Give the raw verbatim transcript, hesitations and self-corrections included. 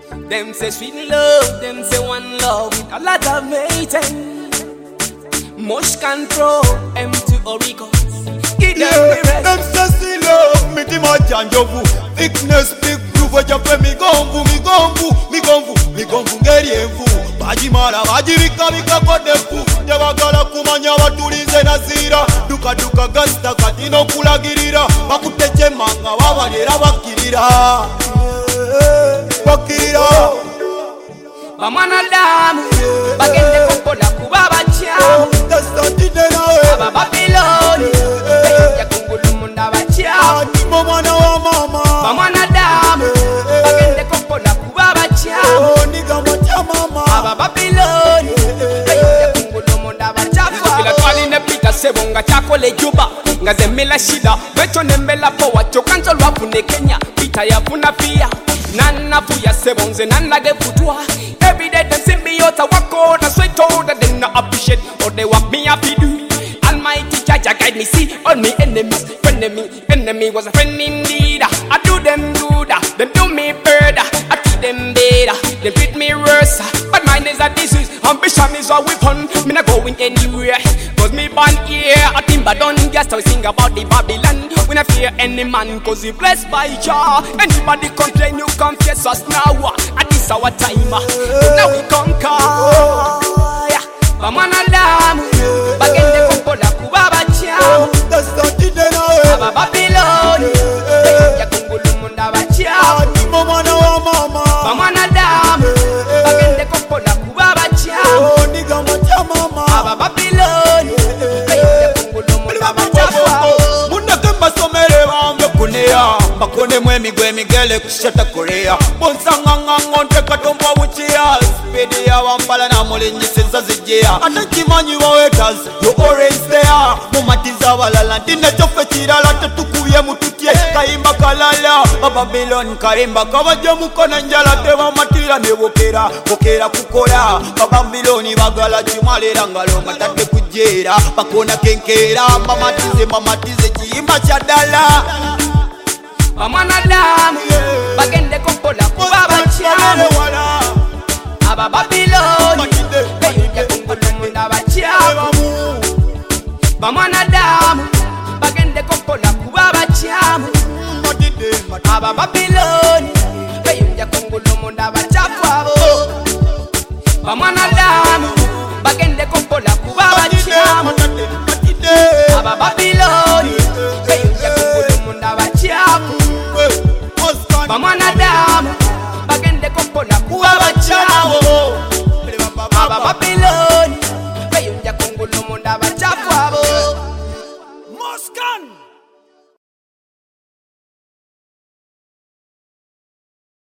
Them say sweet love, them say one love with a lot of mating. Mush control, empty oricos. Give them the rest. Them say sweet love, me ti ma janjovu. Thickness big groove, what you play me gombu, me gombu, me gombu, me gombu ngeri envu. Baji mara, baji vika vika kodefu. Jabagala kumanya watulize na zira. Duka duka gasta katino kulagirira. Bakuteche manga wabalera bakirira. Bakirira. Bamana damu, bagende kokola kubaba chamu. Gasta tine nawe. Baba Babyloni, ya kungulu munda bachamu. Timo mwana wa mama. Bamana damu, bagende kokola kubaba chamu. Oh, niga mwacha mama. Baba Babyloni, ya kungulu munda bachamu. Kila twali nepita sebonga chako le juba. Ngaze mela shida, wecho nembela powa. Chokanzo lwapune Kenya, pita ya puna pia. Nana puya sebonze, nana ge putua. Every day them see me out a walk out and sweat out and they not appreciate what they want me happy do. Almighty Jah guide me, see all me enemies. Enemy, enemy was a friend indeed. I do them good, them do me better. I treat them better, they treat me worse. But mine is a disease, ambition is a weapon. Me not going anywhere, cause me born here. I think but don't guess how we sing about the Babylon. We not fear any man, cause we blessed by Jah. Anybody complain, you confess us now. At this our time, now we conquer. Bamana damu, bagende kokola kubaba chamu. Baba Babyloni, ya kungulu munda bachamu. Timo mwana wa mama. Bamana damu, bagende kokola kubaba chamu. Niga mwacha mama. Baba Babyloni, ya kungulu munda bachamu. Munda kemba somere wambe kunea. Bakone mwe migwe migele kushata korea. Bonsanga ngangonte katomba wuchia. Spedi ya wampala na mulinyi senza zijia. Atakimanyi wa haters, you orange there. Mumatiza walala, dine chofe chirala. Tetukuye mututie, kaimba kalala. Babylon karimba, kawaje mukona njala. Tewa matira ne wokera, wokera kukora. Babyloni bagala chimalera ngalo matate kujera. Bakona kenkera, mamatize mamatize chimba chadala. Bamana damu, bagende kokola kubaba chamu. Baba Babyloni, ya kungulu munda bachamu. Bamana damu, bagende kokola kubaba chamu. Baba Babyloni, ya kungulu munda bachamu. Bamana damu, bagende kokola kubaba chamu. Baba Babyloni, ya kungulu munda bachamu. Bamana damu, bagende kokola kubaba chamu.